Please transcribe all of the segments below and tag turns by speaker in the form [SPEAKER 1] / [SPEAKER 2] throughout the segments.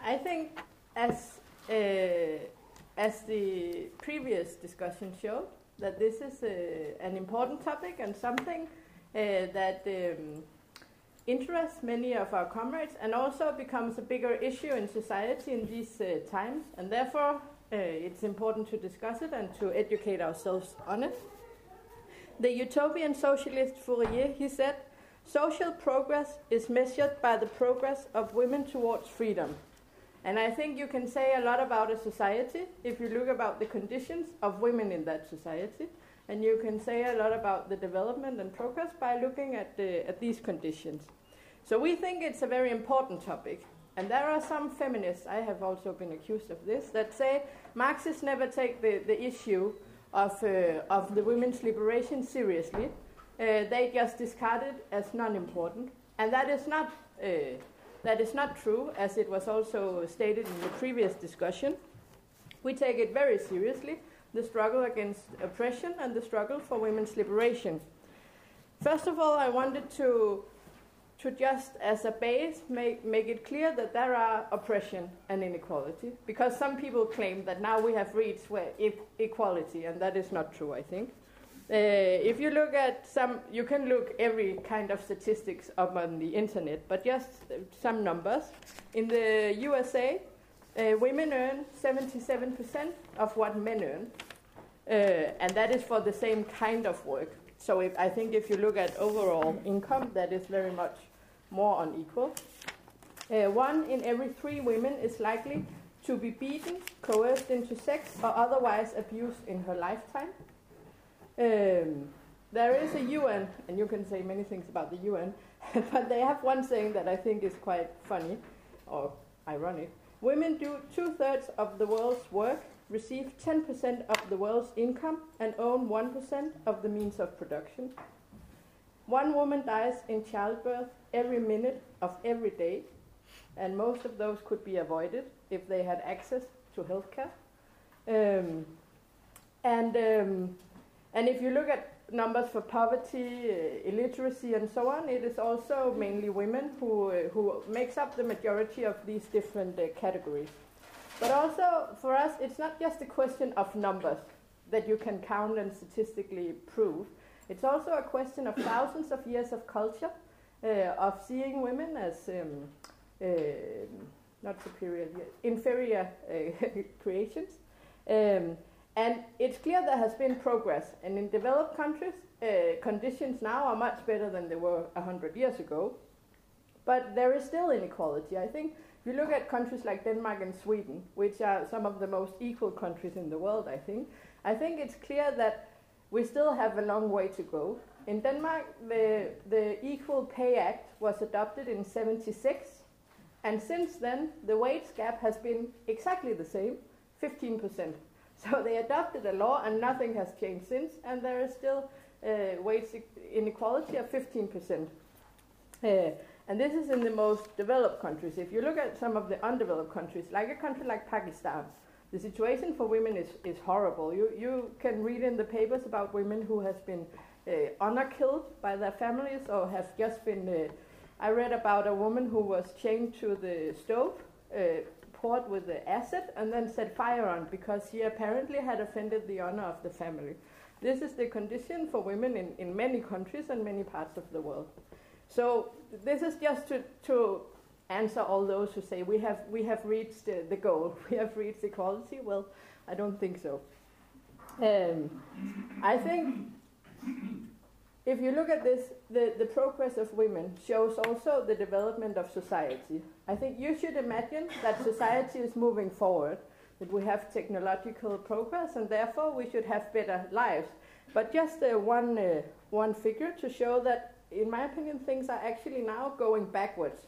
[SPEAKER 1] I think as the previous discussion showed, that this is an important topic and something that interests many of our comrades and also becomes a bigger issue in society in these times, and therefore it's important to discuss it and to educate ourselves on it. The utopian socialist Fourier, he said, social progress is measured by the progress of women towards freedom. And I think you can say a lot about a society if you look about the conditions of women in that society. And you can say a lot about the development and progress by looking at these conditions. So we think it's a very important topic. And there are some feminists, I have also been accused of this, that say Marxists never take the issue of the women's liberation seriously. They just discard it as non-important. And that is not true, as it was also stated in the previous discussion. We take it very seriously, the struggle against oppression and the struggle for women's liberation. First of all, I wanted to just as a base make it clear that there are oppression and inequality, because some people claim that now we have reached equality, and that is not true, I think. If you look at you can look every kind of statistics up on the internet, but just some numbers. In the USA, women earn 77% of what men earn, and that is for the same kind of work. So I think if you look at overall income, that is very much more unequal. 1 in every 3 women is likely to be beaten, coerced into sex, or otherwise abused in her lifetime. There is a UN, and you can say many things about the UN, but they have one saying that I think is quite funny, or ironic. Women do 2/3 of the world's work, receive 10% of the world's income, and own 1% of the means of production. 1 woman dies in childbirth every minute of every day, and most of those could be avoided if they had access to healthcare. And if you look at numbers for poverty, illiteracy, and so on, it is also mainly women who makes up the majority of these different categories. But also, for us, it's not just a question of numbers that you can count and statistically prove. It's also a question of thousands of years of culture, of seeing women as not superior, inferior creations. And it's clear there has been progress. And in developed countries, conditions now are much better than they were 100 years ago. But there is still inequality. I think if you look at countries like Denmark and Sweden, which are some of the most equal countries in the world, I think it's clear that we still have a long way to go. In Denmark, the Equal Pay Act was adopted in 1976. And since then, the wage gap has been exactly the same, 15%. So they adopted a law and nothing has changed since, and there is still wage inequality of 15%. And this is in the most developed countries. If you look at some of the undeveloped countries, like a country like Pakistan, the situation for women is horrible. You can read in the papers about women who has been honor killed by their families or have just been... I read about a woman who was chained to the stove, poured with the acid, and then set fire on because she apparently had offended the honor of the family. This is the condition for women in many countries and many parts of the world. So this is just to answer all those who say we have reached the goal, we have reached equality. Well, I don't think so. I think if you look at this, the progress of women shows also the development of society. I think you should imagine that society is moving forward, that we have technological progress, and therefore we should have better lives. But just one figure to show that, in my opinion, things are actually now going backwards.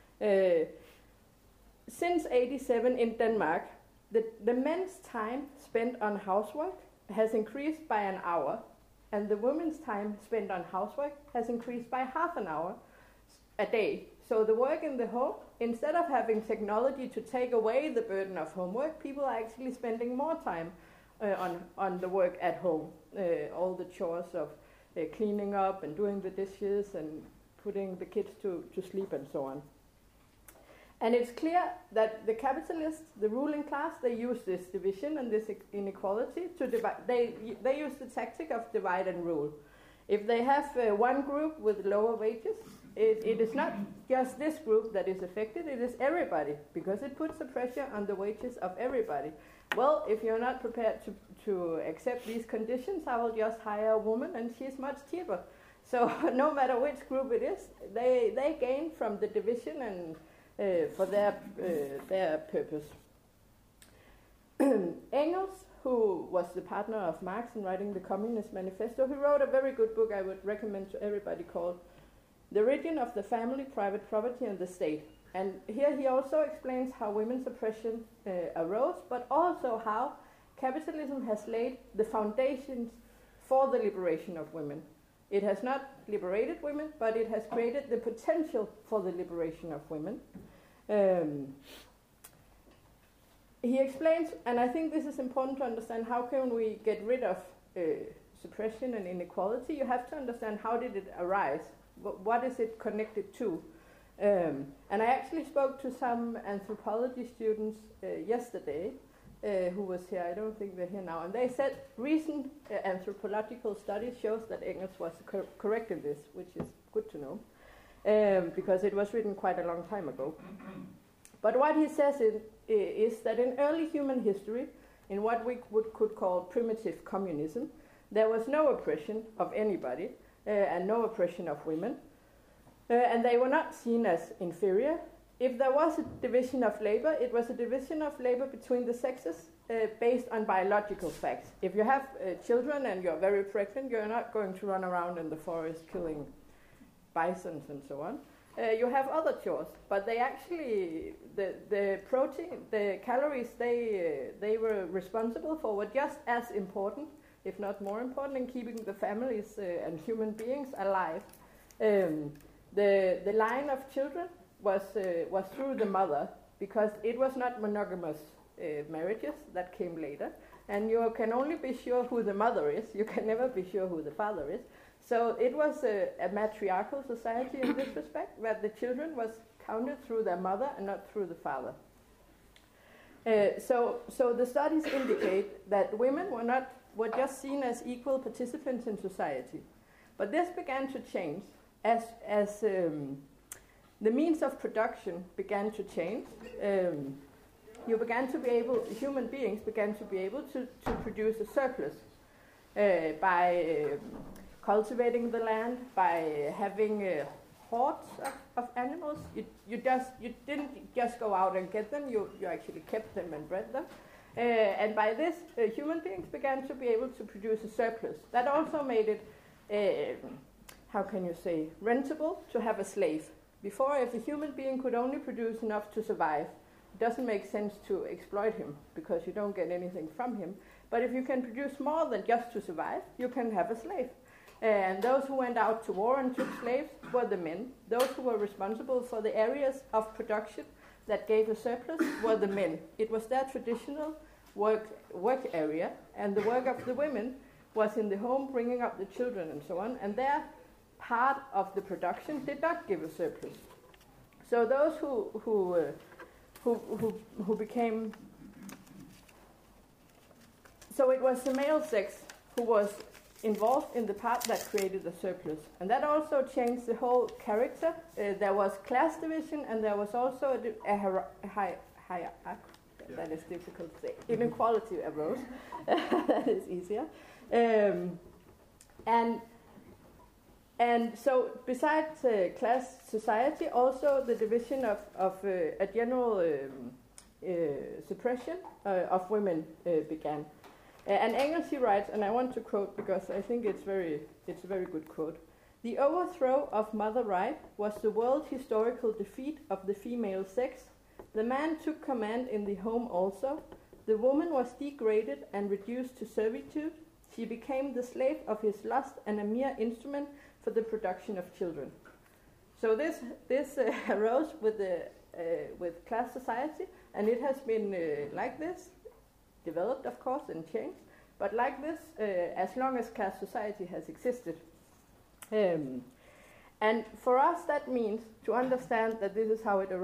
[SPEAKER 1] Since 1987 in Denmark, the men's time spent on housework has increased by an hour, and the women's time spent on housework has increased by half an hour a day. So the work in the home, instead of having technology to take away the burden of homework, people are actually spending more time on the work at home. All the chores of cleaning up and doing the dishes and putting the kids to sleep and so on. And it's clear that the capitalists, the ruling class, they use this division and this inequality to divide. They use the tactic of divide and rule. If they have one group with lower wages, it is not just this group that is affected, it is everybody, because it puts the pressure on the wages of everybody. Well, if you're not prepared to accept these conditions, I will just hire a woman and she's much cheaper. So no matter which group it is, they gain from the division and for their purpose. Engels, who was the partner of Marx in writing the Communist Manifesto, he wrote a very good book I would recommend to everybody called The Origin of the Family, Private Property and the State. And here he also explains how women's oppression arose, but also how capitalism has laid the foundations for the liberation of women. It has not liberated women, but it has created the potential for the liberation of women. He explains, and I think this is important to understand, how can we get rid of suppression and inequality? You have to understand how did it arise? What is it connected to? And I actually spoke to some anthropology students yesterday who was here. I don't think they're here now. And they said recent anthropological studies shows that Engels was correct in this, which is good to know, because it was written quite a long time ago. But what he says is that in early human history, in what we could call primitive communism, there was no oppression of anybody and no oppression of women. And they were not seen as inferior. If there was a division of labor, it was a division of labor between the sexes based on biological facts. If you have children and you're very pregnant, you're not going to run around in the forest killing bisons and so on. You have other chores, but they actually, the protein, the calories they were responsible for were just as important, if not more important, in keeping the families and human beings alive. The line of children was through the mother, because it was not monogamous marriages that came later, and you can only be sure who the mother is. You can never be sure who the father is. So it was a matriarchal society in this respect, where the children was counted through their mother and not through the father. So the studies indicate that women were just seen as equal participants in society. But this began to change as the means of production began to change. Human beings began to be able to produce a surplus by cultivating the land, by having hordes of animals. You didn't just go out and get them, you actually kept them and bred them. And by this, human beings began to be able to produce a surplus. That also made it, rentable to have a slave. Before, if a human being could only produce enough to survive, it doesn't make sense to exploit him, because you don't get anything from him. But if you can produce more than just to survive, you can have a slave. And those who went out to war and took slaves were the men. Those who were responsible for the areas of production that gave a surplus were the men. It was their traditional work area, and the work of the women was in the home, bringing up the children and so on, and their part of the production did not give a surplus. So those who became, so it was the male sex who was involved in the part that created the surplus, and that also changed the whole character. There was class division, and there was also a hierarchy. That is difficult to say. Inequality arose. That is easier. And so, besides class society, also the division of a general suppression of women began. And Engels, he writes, and I want to quote because I think it's a very good quote. "The overthrow of mother right was the world historical defeat of the female sex. The man took command in the home also. The woman was degraded and reduced to servitude. She became the slave of his lust and a mere instrument for the production of children." So this arose with class society, and it has been like this, developed of course and changed, but like this as long as class society has existed. And for us that means to understand that this is how it arose,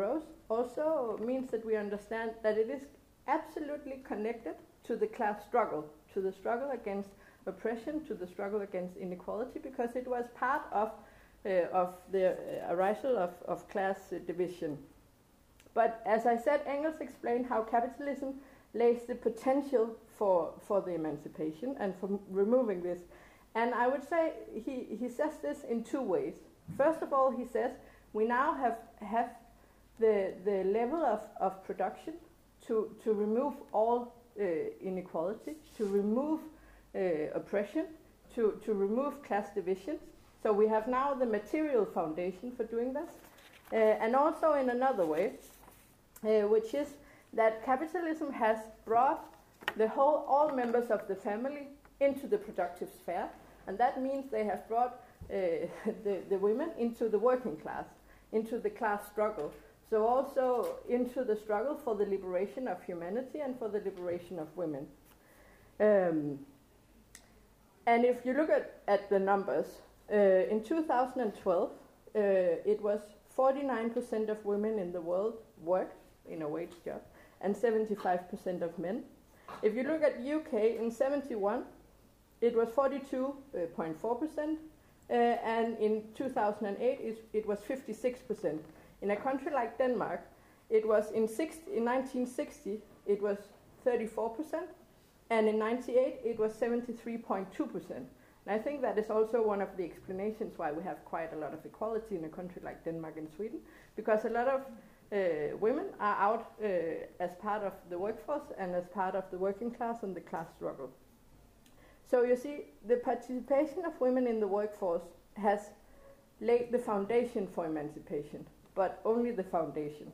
[SPEAKER 1] also means that we understand that it is absolutely connected to the class struggle, to the struggle against oppression, to the struggle against inequality, because it was part of the arisal of class division. But as I said, Engels explained how capitalism lays the potential for the emancipation and for removing this. And I would say he says this in two ways. First of all, he says we now have the level of production to remove all inequality, to remove oppression, to remove class divisions. So we have now the material foundation for doing this. And also in another way, which is that capitalism has brought all members of the family into the productive sphere, and that means they have brought the women into the working class, into the class struggle. So also into the struggle for the liberation of humanity and for the liberation of women. And if you look at the numbers, in 2012, it was 49% of women in the world worked in a wage job, and 75% of men. If you look at UK, in 71, it was 42.4%, and in 2008, it was 56%. In a country like Denmark, it was in 1960, it was 34%, and in 98, it was 73.2%. And I think that is also one of the explanations why we have quite a lot of equality in a country like Denmark and Sweden, because a lot of women are out as part of the workforce and as part of the working class and the class struggle. So you see, the participation of women in the workforce has laid the foundation for emancipation, but only the foundation.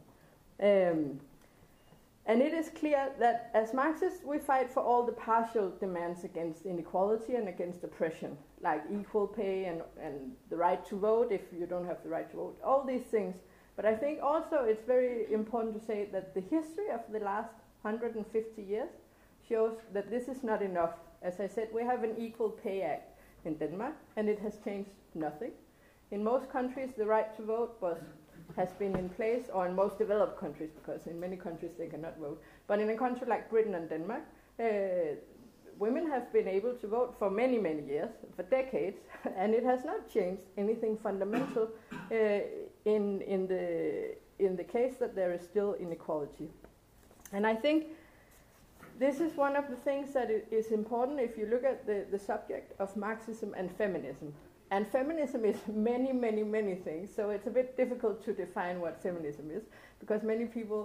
[SPEAKER 1] And it is clear that as Marxists, we fight for all the partial demands against inequality and against oppression, like equal pay and the right to vote if you don't have the right to vote, all these things. But I think also it's very important to say that the history of the last 150 years shows that this is not enough. As I said, we have an Equal Pay Act in Denmark, and it has changed nothing. In most countries, the right to vote has been in place, or in most developed countries, because in many countries they cannot vote. But in a country like Britain and Denmark, women have been able to vote for many, many years, for decades, and it has not changed anything fundamental in the case that there is still inequality. And I think this is one of the things that is important if you look at the subject of Marxism and feminism. And feminism is many, many, many things, so it's a bit difficult to define what feminism is, because many people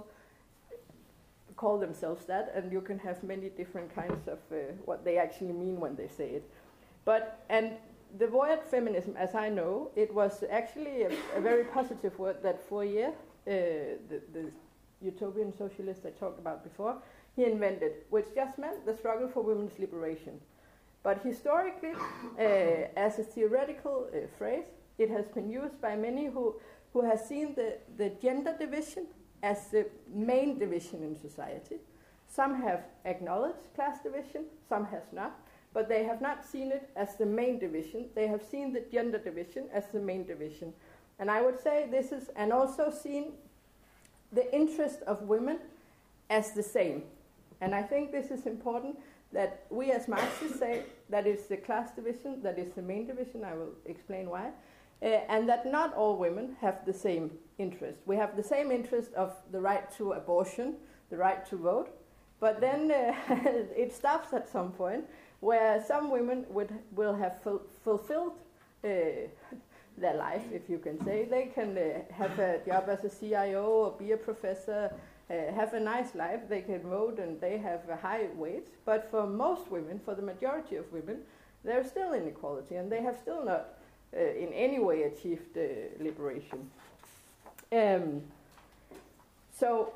[SPEAKER 1] call themselves that, and you can have many different kinds of what they actually mean when they say it. And the word feminism, as I know, it was actually a very positive word that Fourier, the utopian socialist I talked about before, he invented, which just meant the struggle for women's liberation. But historically, as a theoretical phrase, it has been used by many who have seen the gender division as the main division in society. Some have acknowledged class division, some has not, but they have not seen it as the main division. They have seen the gender division as the main division. And I would say this is, and also seen the interest of women as the same. And I think this is important, that we as Marxists say that it's the class division that is the main division. I will explain why. And that not all women have the same interest. We have the same interest of the right to abortion, the right to vote, but then it stops at some point where some women will have fulfilled their life, if you can say. They can have a job as a CIO or be a professor, have a nice life, they can vote, and they have a high wage. But for most women, for the majority of women, there's still inequality, and they have still not in any way achieved liberation. So,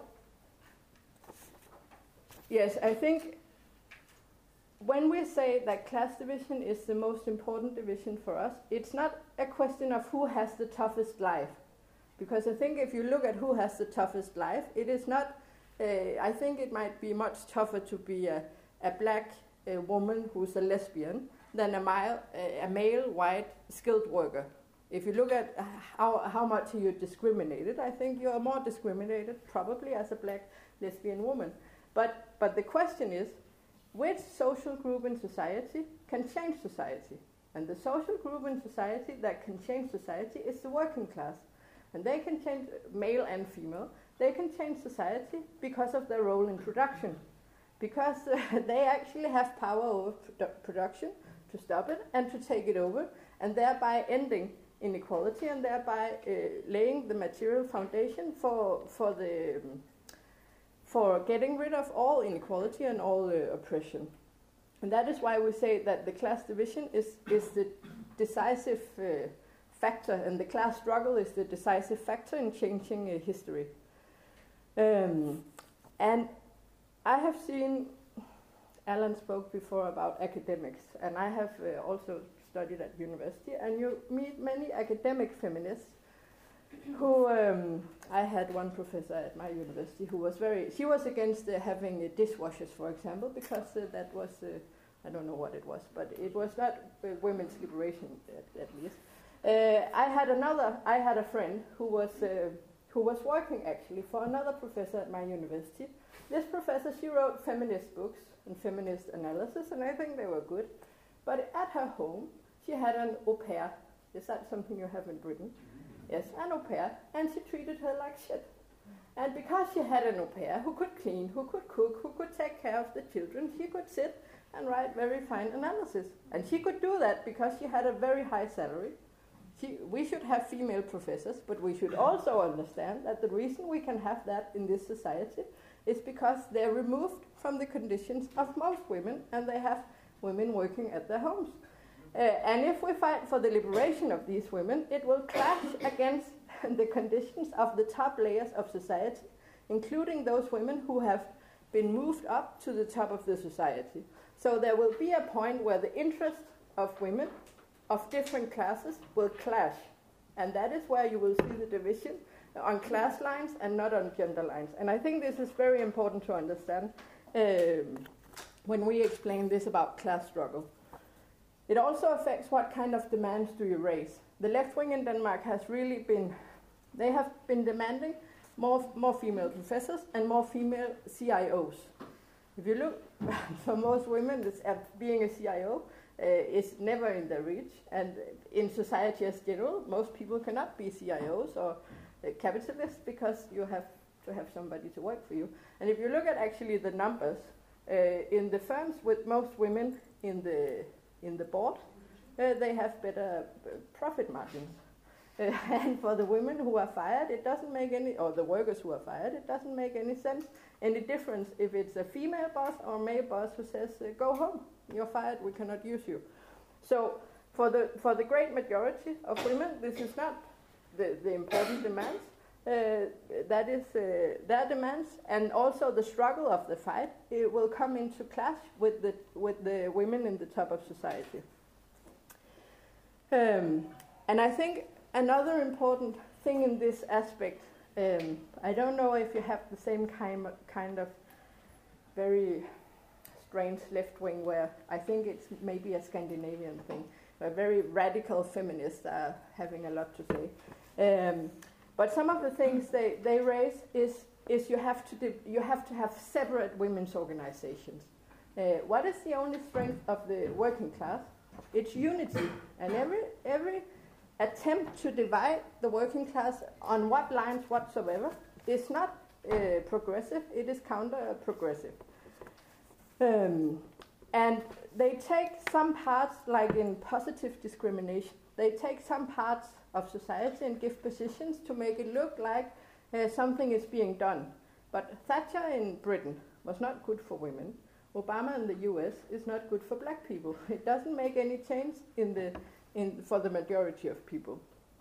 [SPEAKER 1] yes, I think when we say that class division is the most important division for us, it's not a question of who has the toughest life. Because I think if you look at who has the toughest life, it is not, I think it might be much tougher to be a black woman who's a lesbian than a male white skilled worker. if you look at how much you're discriminated, I think you're more discriminated probably as a black lesbian woman. But the question is, which social group in society can change society? And the social group in society that can change society is the working class. And they can change, male and female, they can change society because of their role in production. Because they actually have power over production to stop it and to take it over, and thereby ending inequality and thereby laying the material foundation for getting rid of all inequality and all oppression. And that is why we say that the class division is the decisive factor, and the class struggle is the decisive factor in changing history. And I have seen, Alan spoke before about academics, and I have also studied at university, and you meet many academic feminists who, I had one professor at my university who was she was against having dishwashers, for example, because that was, I don't know what it was, but it was not women's liberation at least. I had a friend who was working actually for another professor at my university. This professor, she wrote feminist books and feminist analysis, and I think they were good. But at her home, she had an au pair. Is that something you have in Britain? Yes, an au pair, and she treated her like shit. And because she had an au pair who could clean, who could cook, who could take care of the children, she could sit and write very fine analysis. And she could do that because she had a very high salary. We should have female professors, but we should also understand that the reason we can have that in this society is because they're removed from the conditions of most women, and they have women working at their homes. And if we fight for the liberation of these women, it will clash against the conditions of the top layers of society, including those women who have been moved up to the top of the society. So there will be a point where the interests of women of different classes will clash. And that is where you will see the division on class lines and not on gender lines. And I think this is very important to understand when we explain this about class struggle. It also affects what kind of demands do you raise. The left wing in Denmark has really they have been demanding more female professors and more female CIOs. If you look, for most women, being a CIO is never in their reach, and in society as general, most people cannot be CIOs or capitalists because you have to have somebody to work for you. And if you look at actually the numbers, in the firms with most women in the board, they have better profit margins. And for the women who are fired, it doesn't make any, or the workers who are fired, it doesn't make any sense, any difference if it's a female boss or a male boss who says, go home, you're fired, we cannot use you. So for the great majority of women, this is not the important demands. That is their demands, and also the struggle of the fight, it will come into clash with the women in the top of society. And I think another important thing in this aspect, I don't know if you have the same kind of very strange left wing, where I think it's maybe a Scandinavian thing, where very radical feminists are having a lot to say. But some of the things they raise is you have to have separate women's organizations. What is the only strength of the working class? It's unity, and every attempt to divide the working class on what lines whatsoever is not progressive, it is counter-progressive. And they take some parts, like in positive discrimination, they take some parts of society and give positions to make it look like something is being done. But Thatcher in Britain was not good for women. Obama in the US is not good for black people. It doesn't make any change for the majority of people.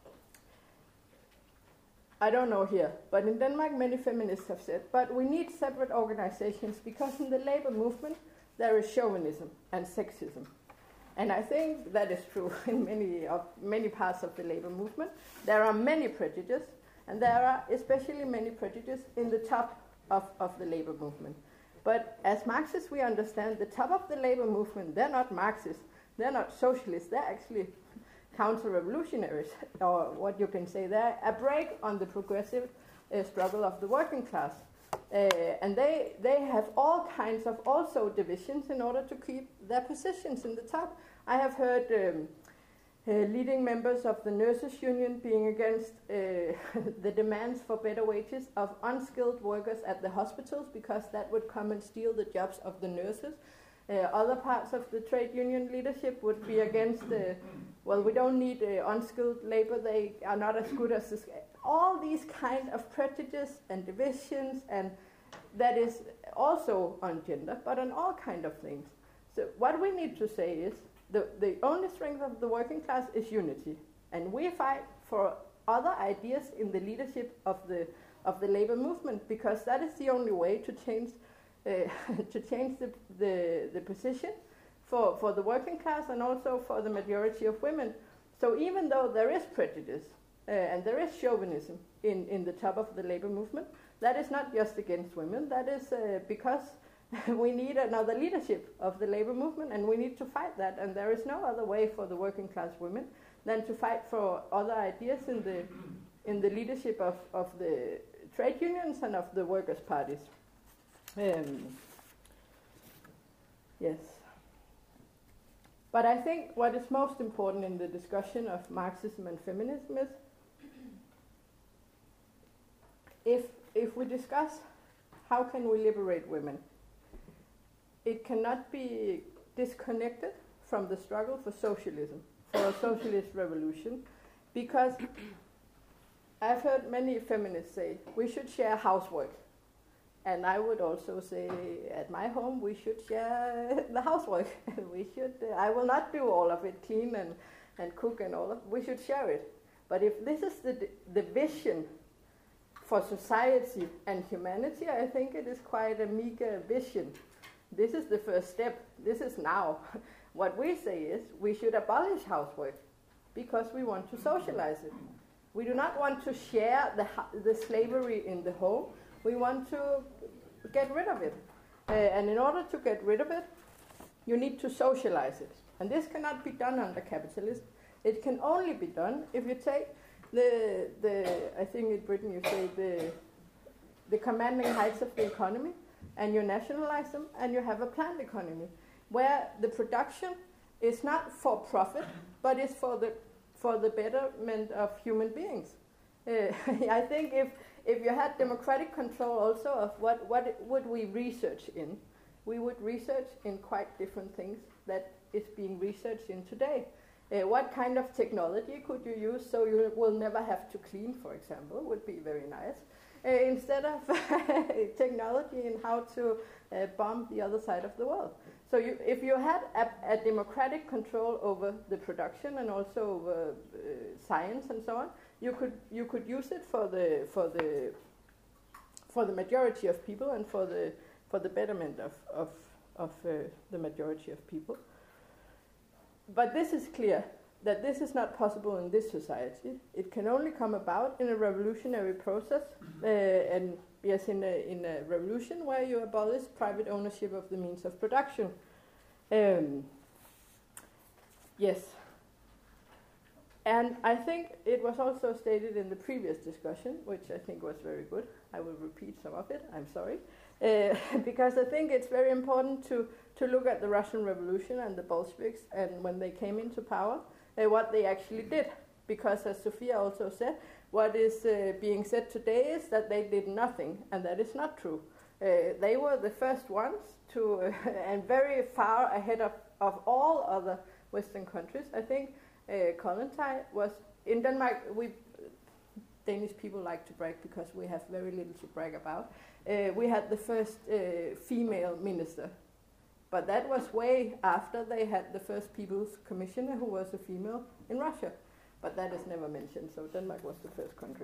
[SPEAKER 1] I don't know here, but in Denmark many feminists have said, but we need separate organizations because in the labor movement there is chauvinism and sexism. And I think that is true in many parts of the labor movement. There are many prejudices, and there are especially many prejudices in the top of the labor movement. But as Marxists, we understand the top of the labor movement, they're not Marxists, they're not socialists, they're actually counter-revolutionaries, or what you can say there, a break on the progressive struggle of the working class. And they have all kinds of also divisions in order to keep their positions in the top. I have heard leading members of the nurses union being against the demands for better wages of unskilled workers at the hospitals, because that would come and steal the jobs of the nurses. Other parts of the trade union leadership would be against well, we don't need unskilled labor, they are not as good as this. All these kind of prejudices and divisions, and that is also on gender, but on all kind of things. So what we need to say is, the only strength of the working class is unity, and we fight for other ideas in the leadership of the labor movement, because that is the only way to change the position for the working class and also for the majority of women. So even though there is prejudice and there is chauvinism in the top of the labor movement, that is not just against women. That is because we need another leadership of the labor movement, and we need to fight that. And there is no other way for the working class women than to fight for other ideas in the leadership of the trade unions and of the workers' parties. Yes. But I think what is most important in the discussion of Marxism and feminism is, if we discuss how can we liberate women, it cannot be disconnected from the struggle for socialism, for a socialist revolution, because I've heard many feminists say we should share housework. And I would also say at my home we should share the housework. We should. I will not do all of it, clean and cook and all of it. We should share it. But if this is the vision for society and humanity, I think it is quite a meager vision. This is the first step. This is now. What we say is we should abolish housework because we want to socialize it. We do not want to share the slavery in the home. We want to get rid of it. And in order to get rid of it, you need to socialize it. And this cannot be done under capitalism. It can only be done if you take I think in Britain you say the commanding heights of the economy, and you nationalize them, and you have a planned economy where the production is not for profit, but is for the betterment of human beings. I think if you had democratic control also of what would we research in, we would research in quite different things that is being researched in today. What kind of technology could you use so you will never have to clean, for example, would be very nice. Instead of technology in how to bomb the other side of the world. So if you had a democratic control over the production and also over science and so on, you could use it for the majority of people and for the betterment of the majority of people. But this is clear that this is not possible in this society. It can only come about in a revolutionary process, and yes, in a revolution where you abolish private ownership of the means of production. Yes. And I think it was also stated in the previous discussion, which I think was very good. I will repeat some of it, I'm sorry. Because I think it's very important to look at the Russian Revolution and the Bolsheviks, and when they came into power, what they actually did. Because as Sophia also said, what is being said today is that they did nothing, and that is not true. They were the first ones to, and very far ahead of all other Western countries. I think Kollontai was, in Denmark, Danish people like to brag because we have very little to brag about. We had the first female minister, but that was way after they had the first People's Commissioner, who was a female in Russia. But that is never mentioned, so Denmark was the first country.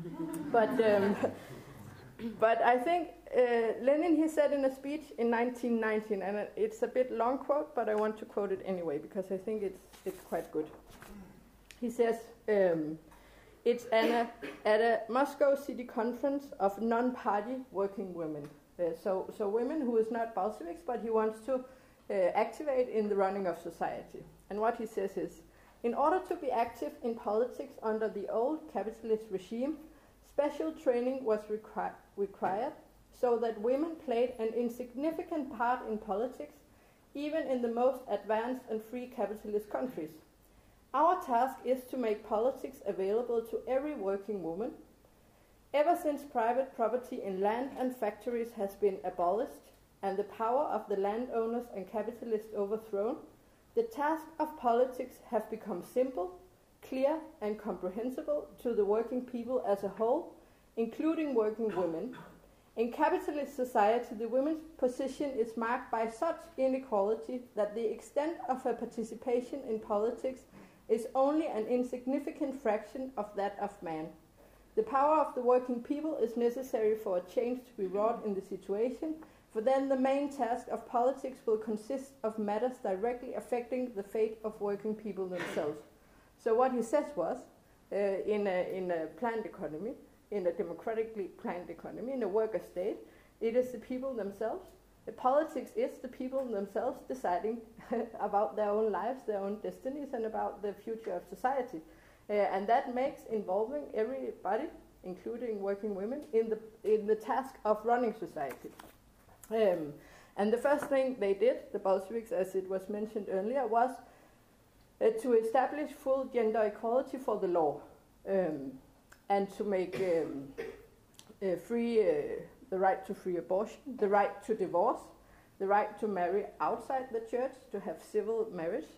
[SPEAKER 1] But I think Lenin, he said in a speech in 1919, and it's a bit long quote, but I want to quote it anyway because I think it's quite good. He says, it's at a Moscow City Conference of non-party working women. So women who is not Bolsheviks, but he wants to activate in the running of society. And what he says is, In order to be active in politics under the old capitalist regime, special training was required so that women played an insignificant part in politics, even in the most advanced and free capitalist countries. Our task is to make politics available to every working woman. Ever since private property in land and factories has been abolished and the power of the landowners and capitalists overthrown, the task of politics have become simple, clear and comprehensible to the working people as a whole, including working women. In capitalist society, the women's position is marked by such inequality that the extent of her participation in politics is only an insignificant fraction of that of man. The power of the working people is necessary for a change to be wrought in the situation, for then the main task of politics will consist of matters directly affecting the fate of working people themselves. So what he says was, in a planned economy, in a democratically planned economy, in a worker state, it is the people themselves. The politics is the people themselves deciding about their own lives, their own destinies, and about the future of society. And that makes involving everybody, including working women, in the task of running society. And the first thing they did, the Bolsheviks, as it was mentioned earlier, was to establish full gender equality for the law, and to make free the right to free abortion, the right to divorce, the right to marry outside the church, to have civil marriage.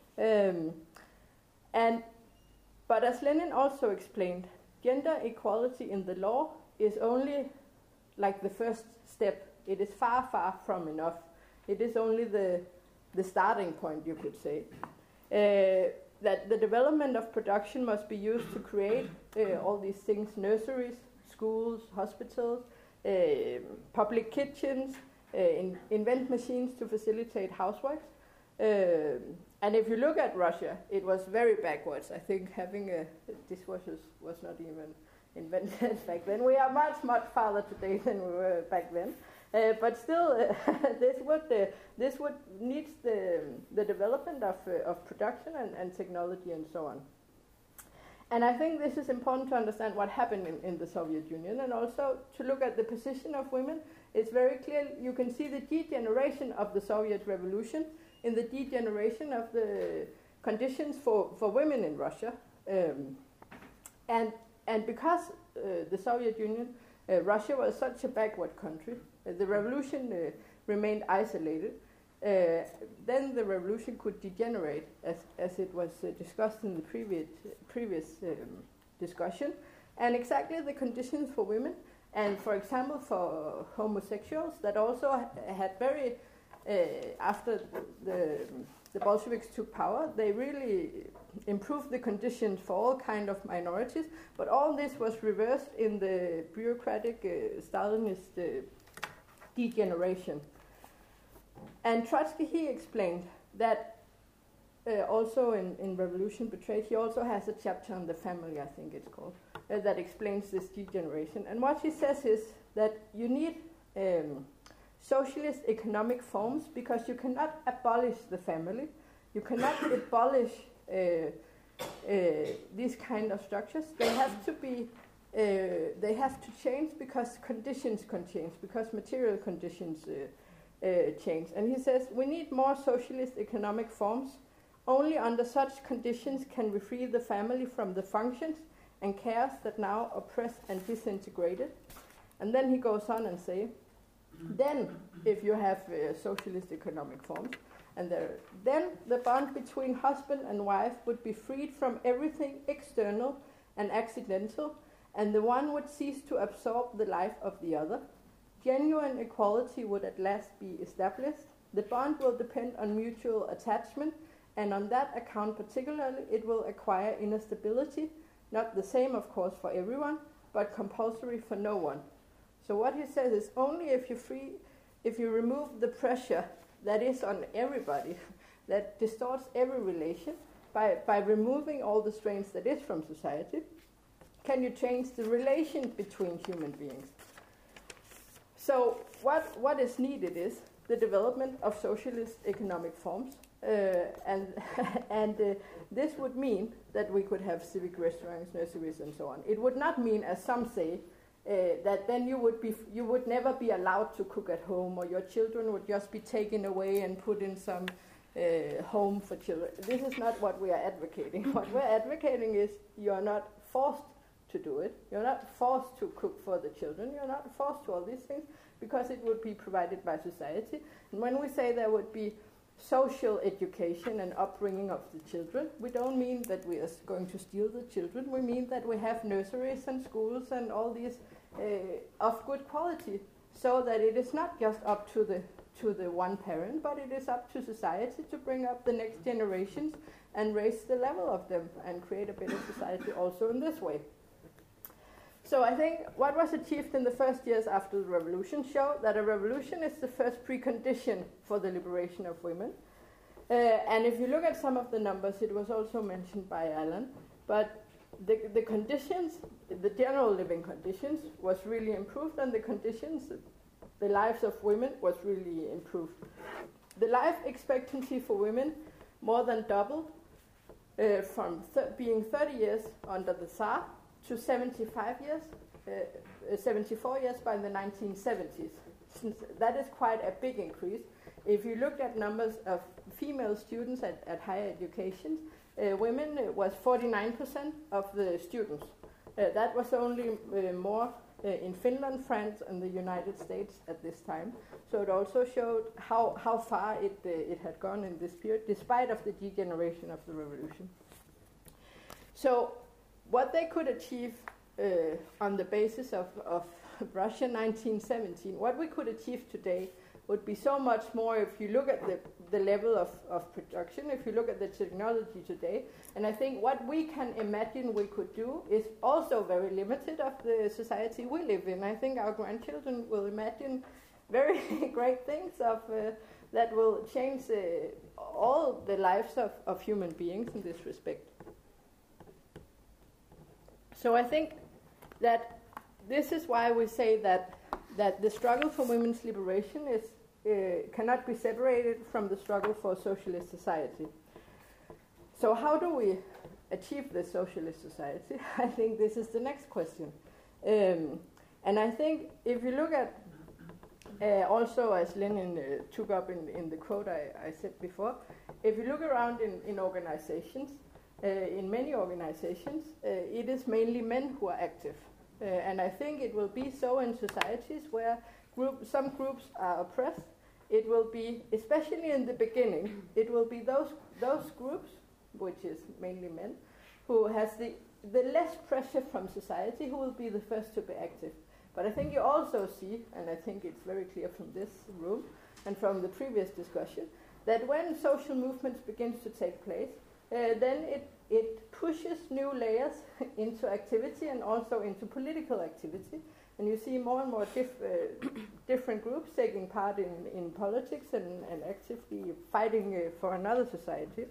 [SPEAKER 1] But as Lenin also explained, gender equality in the law is only like the first step. It is far, far from enough. It is only the starting point, you could say. That the development of production must be used to create all these things: nurseries, schools, hospitals, public kitchens, invent machines to facilitate housework. And if you look at Russia, it was very backwards. I think having dishwashers was not even invented back then. We are much, much farther today than we were back then. But still, this would need the development of production and technology and so on. And I think this is important to understand what happened in the Soviet Union, and also to look at the position of women. It's very clear. You can see the degeneration of the Soviet Revolution in the degeneration of the conditions for women in Russia. And because the Soviet Union, Russia was such a backward country, the revolution remained isolated. Then the revolution could degenerate, as it was discussed in the previous discussion, and exactly the conditions for women, and for example for homosexuals, that also had very after the Bolsheviks took power, they really improved the conditions for all kind of minorities, but all this was reversed in the bureaucratic Stalinist degeneration. And Trotsky, he explained that also in Revolution Betrayed, he also has a chapter on the family, I think it's called, that explains this degeneration. And what he says is that you need socialist economic forms, because you cannot abolish the family, you cannot abolish these kind of structures. They have to be, they have to change because conditions can change, because material conditions change. And he says we need more socialist economic forms. Only under such conditions can we free the family from the functions and cares that now oppress and disintegrate it. And then he goes on and say, then if you have socialist economic forms, and then the bond between husband and wife would be freed from everything external and accidental, and the one would cease to absorb the life of the other. Genuine equality would at last be established. The bond will depend on mutual attachment, and on that account particularly it will acquire inner stability, not the same of course for everyone, but compulsory for no one. So what he says is only if you remove the pressure that is on everybody, that distorts every relation, by removing all the strains that is from society, can you change the relation between human beings. So what is needed is the development of socialist economic forms, and this would mean that we could have civic restaurants, nurseries, and so on. It would not mean, as some say, that then you would never be allowed to cook at home, or your children would just be taken away and put in some home for children. This is not what we are advocating. What we're advocating is you're not forced to do it. You're not forced to cook for the children. You're not forced to all these things, because it would be provided by society. And when we say there would be social education and upbringing of the children, we don't mean that we are going to steal the children. We mean that we have nurseries and schools and all these of good quality, so that it is not just up to the one parent, but it is up to society to bring up the next generations and raise the level of them and create a better society also in this way. So I think what was achieved in the first years after the revolution show that a revolution is the first precondition for the liberation of women. And if you look at some of the numbers, it was also mentioned by Alan, but the conditions, the general living conditions was really improved, and the conditions, the lives of women was really improved. The life expectancy for women more than doubled from being 30 years under the Tsar to 74 years by the 1970s. That is quite a big increase. If you looked at numbers of female students at higher education, women was 49% of the students. That was only more in Finland, France, and the United States at this time. So it also showed how far it had gone in this period, despite of the degeneration of the revolution. So what they could achieve on the basis of Russia 1917, what we could achieve today would be so much more if you look at the level of production, if you look at the technology today. And I think what we can imagine we could do is also very limited of the society we live in. I think our grandchildren will imagine very great things that will change all the lives of human beings in this respect. So I think that this is why we say that the struggle for women's liberation cannot be separated from the struggle for a socialist society. So how do we achieve this socialist society? I think this is the next question. And I think if you look at, also as Lenin took up in the quote I said before, if you look around in organizations, in many organizations, it is mainly men who are active. And I think it will be so in societies where some groups are oppressed. It will be, especially in the beginning, it will be those groups, which is mainly men, who has the less pressure from society, who will be the first to be active. But I think you also see, and I think it's very clear from this room and from the previous discussion, that when social movements begins to take place, then it pushes new layers into activity and also into political activity. And you see more and more different groups taking part in politics and actively fighting for another society.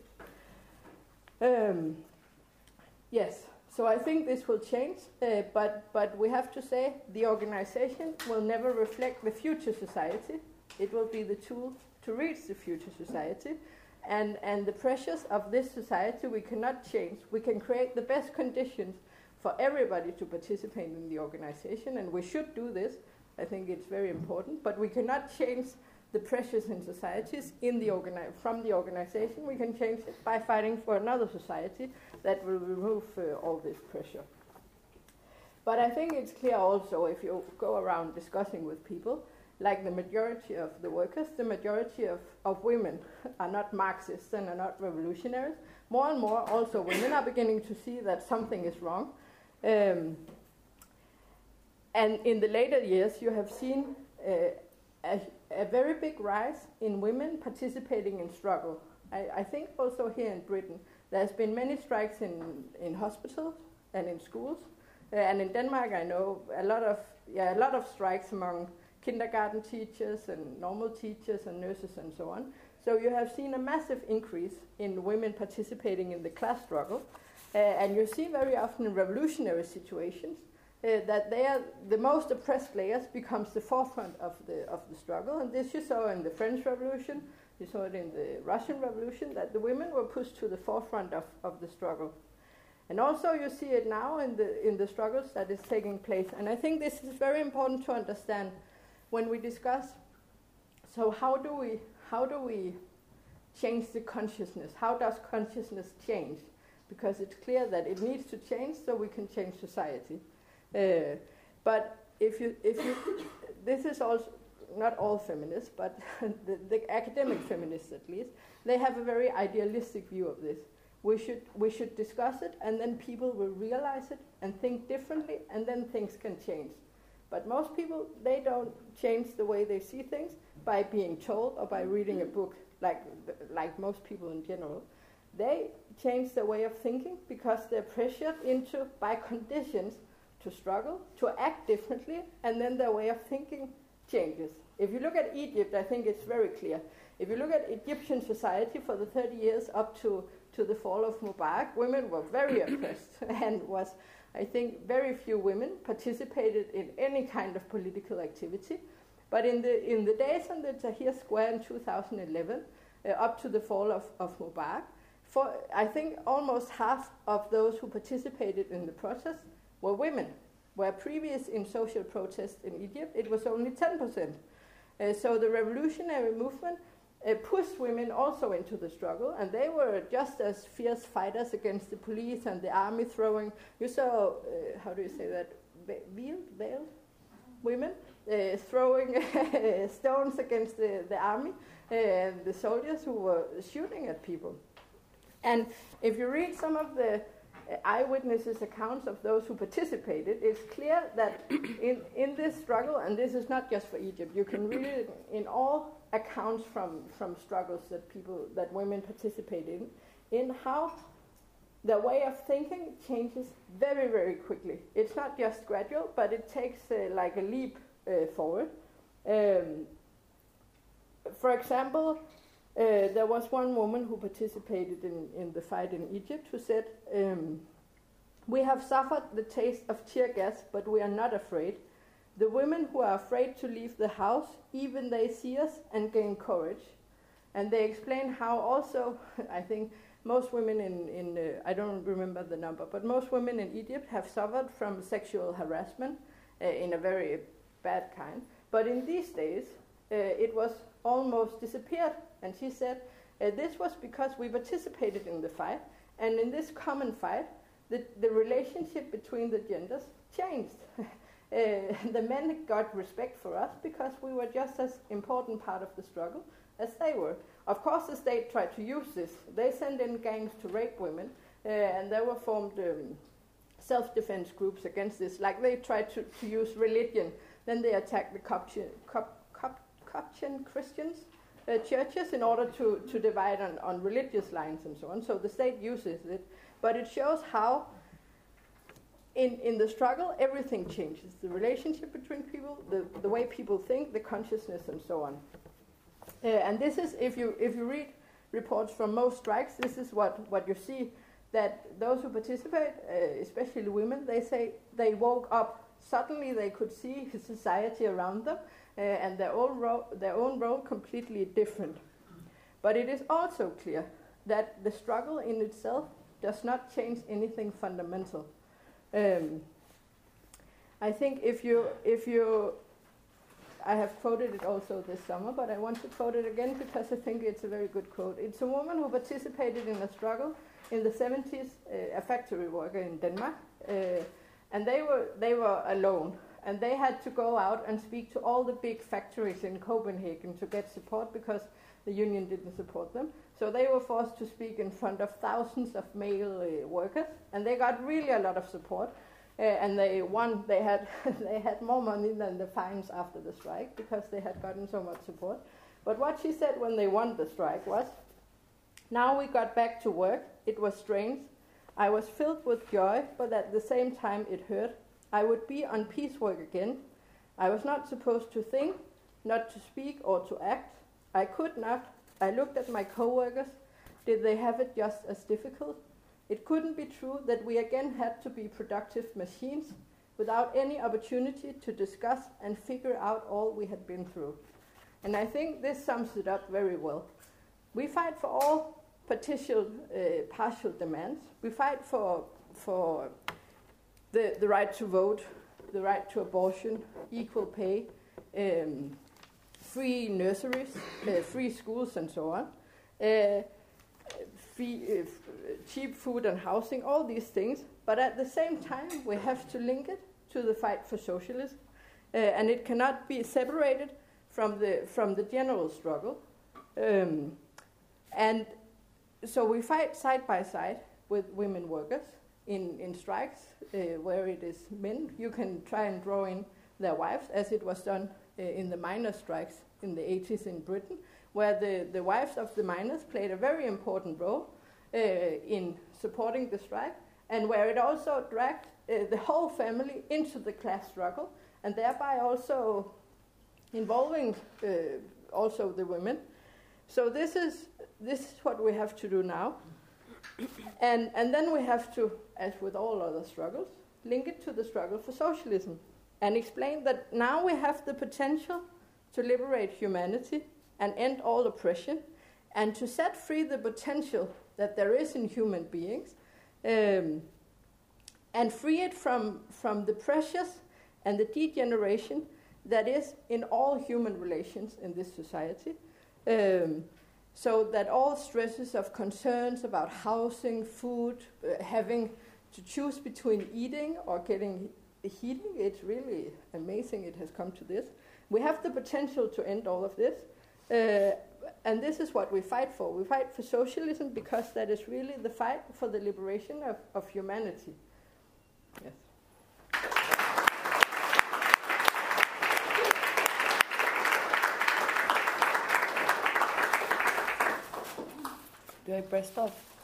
[SPEAKER 1] Yes, so I think this will change, but we have to say the organization will never reflect the future society. It will be the tool to reach the future society. And the pressures of this society we cannot change. We can create the best conditions for everybody to participate in the organization, and we should do this. I think it's very important, but we cannot change the pressures in societies from the organization. We can change it by fighting for another society that will remove all this pressure. But I think it's clear also, if you go around discussing with people, like the majority of the workers, the majority of women are not Marxists and are not revolutionaries. More and more also women are beginning to see that something is wrong. And in the later years you have seen a very big rise in women participating in struggle. I think also here in Britain there's been many strikes in hospitals and in schools. And in Denmark I know a lot of strikes among kindergarten teachers and normal teachers and nurses and so on. So you have seen a massive increase in women participating in the class struggle. And you see very often in revolutionary situations that they are the most oppressed layers becomes the forefront of the struggle. And this you saw in the French Revolution, you saw it in the Russian Revolution, that the women were pushed to the forefront of the struggle. And also you see it now in the struggles that is taking place. And I think this is very important to understand when we discuss, so how do we change the consciousness? How does consciousness change? Because it's clear that it needs to change so we can change society. But if you this is also not all feminists, but the academic feminists at least, they have a very idealistic view of this. We should discuss it, and then people will realize it and think differently, and then things can change. But most people, they don't change the way they see things by being told or by reading a book, like most people in general. They change their way of thinking because they're pressured into, by conditions, to struggle, to act differently, and then their way of thinking changes. If you look at Egypt, I think it's very clear. If you look at Egyptian society for the 30 years up to the fall of Mubarak, women were very oppressed, and I think very few women participated in any kind of political activity. But in the days on the Tahrir Square in 2011, up to the fall of Mubarak, I think almost half of those who participated in the protest were women, where previous in social protest in Egypt it was only 10%. So the revolutionary movement pushed women also into the struggle, and they were just as fierce fighters against the police and the army throwing, you saw, how do you say that, veiled women throwing stones against the army and the soldiers who were shooting at people. And if you read some of the eyewitnesses' accounts of those who participated, it's clear that in this struggle, and this is not just for Egypt, you can read it in all accounts from struggles that women participate in how the way of thinking changes very, very quickly. It's not just gradual, but it takes like a leap forward. For example, there was one woman who participated in the fight in Egypt who said, "We have suffered the taste of tear gas, but we are not afraid. The women who are afraid to leave the house, even they see us and gain courage." And they explain how also, I think, most women in I don't remember the number, but most women in Egypt have suffered from sexual harassment in a very bad kind. But in these days, it was almost disappeared. And she said, this was because we participated in the fight, and in this common fight, the relationship between the genders changed. The men got respect for us because we were just as important part of the struggle as they were. Of course, the state tried to use this. They sent in gangs to rape women, and there were formed self-defense groups against this. Like they tried to use religion. Then they attacked the Coptian Christians churches in order to divide on religious lines and so on. So the state uses it. But it shows how in the struggle everything changes. The relationship between people, the way people think, the consciousness and so on. And this is, if you read reports from most strikes, this is what you see, that those who participate, especially women, they say they woke up. Suddenly they could see society around them and their own role completely different. But it is also clear that the struggle in itself does not change anything fundamental. I think if you I have quoted it also this summer, but I want to quote it again because I think it's a very good quote. It's a woman who participated in a struggle in the 70s, a factory worker in Denmark, and they were alone, and they had to go out and speak to all the big factories in Copenhagen to get support because the union didn't support them. So they were forced to speak in front of thousands of male workers, and they got really a lot of support. And they won. They had more money than the fines after the strike because they had gotten so much support. But what she said when they won the strike was, "Now we got back to work. It was strange. I was filled with joy, but at the same time it hurt. I would be on piecework again. I was not supposed to think, not to speak or to act. I could not. I looked at my co-workers. Did they have it just as difficult? It couldn't be true that we again had to be productive machines. without any opportunity to discuss and figure out all we had been through. And I think this sums it up very well. We fight for all partial demands. We fight for the right to vote, the right to abortion, equal pay, free nurseries, free schools, and so on, cheap food and housing, all these things. But at the same time, we have to link it to the fight for socialism, and it cannot be separated from the general struggle. And so we fight side by side with women workers in strikes where it is men. You can try and draw in their wives, as it was done in the miners' strikes in the 80s in Britain, where the wives of the miners played a very important role in supporting the strike, and where it also dragged the whole family into the class struggle, and thereby also involving also the women. So this is what we have to do now. And then we have to, as with all other struggles, link it to the struggle for socialism and explain that now we have the potential to liberate humanity and end all oppression and to set free the potential that there is in human beings and free it from the pressures and the degeneration that is in all human relations in this society. So that all stresses of concerns about housing, food, having to choose between eating or getting heating, it's really amazing it has come to this. We have the potential to end all of this, and this is what we fight for. We fight for socialism because that is really the fight for the liberation of humanity. Yes. Do I press stop?